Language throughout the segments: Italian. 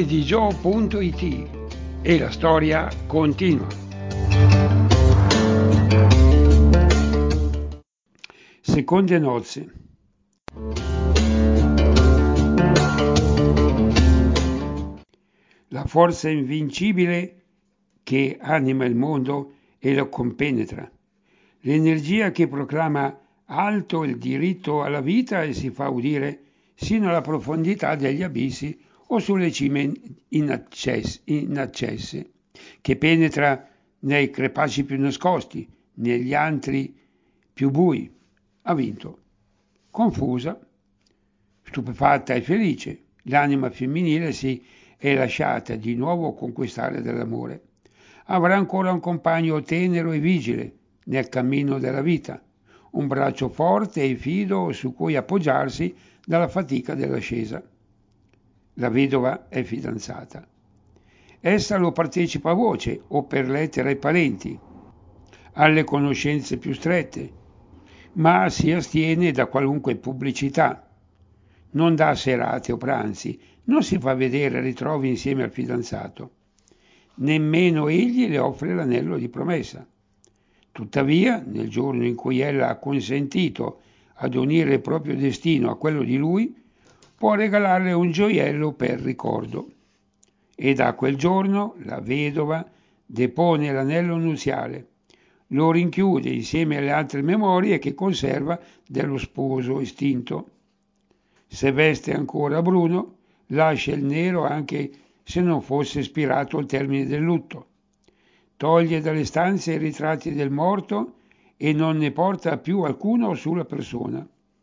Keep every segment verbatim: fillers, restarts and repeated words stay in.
redigio punto it e la storia continua. Seconde nozze. La forza invincibile che anima il mondo e lo compenetra, l'energia che proclama alto il diritto alla vita e si fa udire sino alla profondità degli abissi o sulle cime inaccesse, inaccesse, che penetra nei crepacci più nascosti, negli antri più bui, ha vinto. Confusa, stupefatta e felice, l'anima femminile si è lasciata di nuovo conquistare dall'amore. Avrà ancora un compagno tenero e vigile nel cammino della vita, un braccio forte e fido su cui appoggiarsi dalla fatica dell'ascesa. La vedova è fidanzata. Essa lo partecipa a voce o per lettera ai parenti, alle conoscenze più strette, ma si astiene da qualunque pubblicità. Non dà serate o pranzi, non si fa vedere ritrovi insieme al fidanzato. Nemmeno egli le offre l'anello di promessa. Tuttavia, nel giorno in cui ella ha consentito ad unire il proprio destino a quello di lui, può regalarle un gioiello per ricordo. E da quel giorno la vedova depone l'anello nuziale, lo rinchiude insieme alle altre memorie che conserva dello sposo estinto. Se veste ancora bruno, lascia il nero anche se non fosse spirato al termine del lutto. Toglie dalle stanze i ritratti del morto e non ne porta più alcuno sulla persona.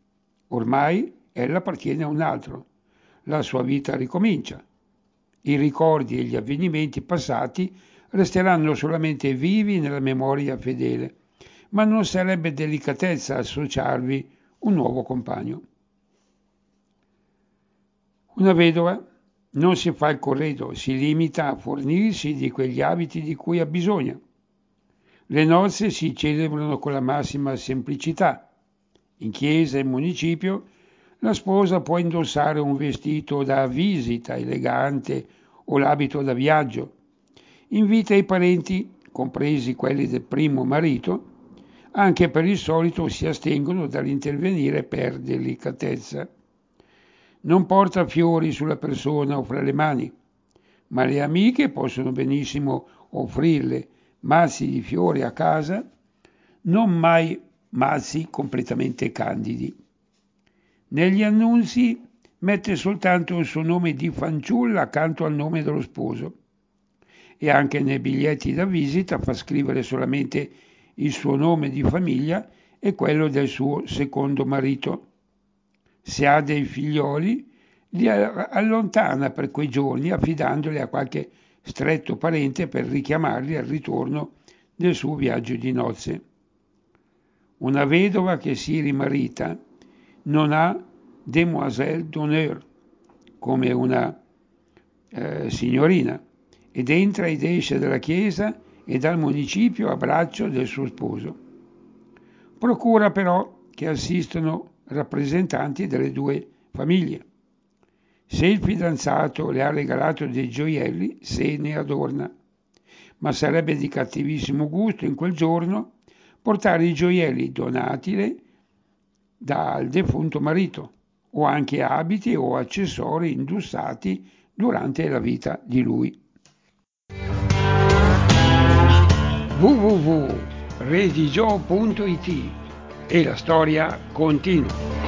Ormai ella appartiene a un altro. La sua vita ricomincia. I ricordi e gli avvenimenti passati resteranno solamente vivi nella memoria fedele, ma non sarebbe delicatezza associarvi un nuovo compagno. Una vedova non si fa il corredo, si limita a fornirsi di quegli abiti di cui ha bisogno. Le nozze si celebrano con la massima semplicità. In chiesa e municipio la sposa può indossare un vestito da visita elegante o l'abito da viaggio. Invita i parenti, compresi quelli del primo marito, anche per il solito si astengono dall'intervenire per delicatezza. Non porta fiori sulla persona o fra le mani, ma le amiche possono benissimo offrirle mazzi di fiori a casa, non mai mazzi completamente candidi. Negli annunzi mette soltanto il suo nome di fanciulla accanto al nome dello sposo e anche nei biglietti da visita fa scrivere solamente il suo nome di famiglia e quello del suo secondo marito. Se ha dei figlioli, li allontana per quei giorni affidandoli a qualche stretto parente per richiamarli al ritorno del suo viaggio di nozze. Una vedova che si rimarita non ha demoiselle d'honneur come una eh, signorina ed entra ed esce dalla chiesa e dal municipio a braccio del suo sposo. Procura però che assistano rappresentanti delle due famiglie. Se il fidanzato le ha regalato dei gioielli, se ne adorna, ma sarebbe di cattivissimo gusto in quel giorno portare i gioielli donatile dal defunto marito, o anche abiti o accessori indossati durante la vita di lui. w w w punto redigio punto it e la storia continua.